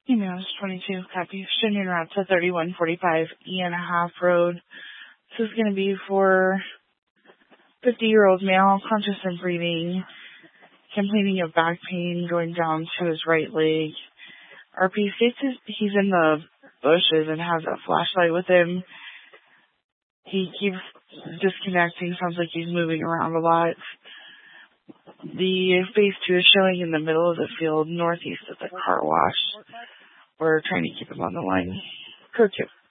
Email is 22, copy. Shunyan route to 3145 E&a-half Road. This is going to be for 50-year-old male, conscious and breathing, complaining of back pain going down to his right leg. RP states he's in the bushes and has a flashlight with him. He keeps disconnecting. Sounds like he's moving around a lot. The phase 2 is showing in the middle of the field, northeast of the car wash. We're trying to keep him on the line. Code 2.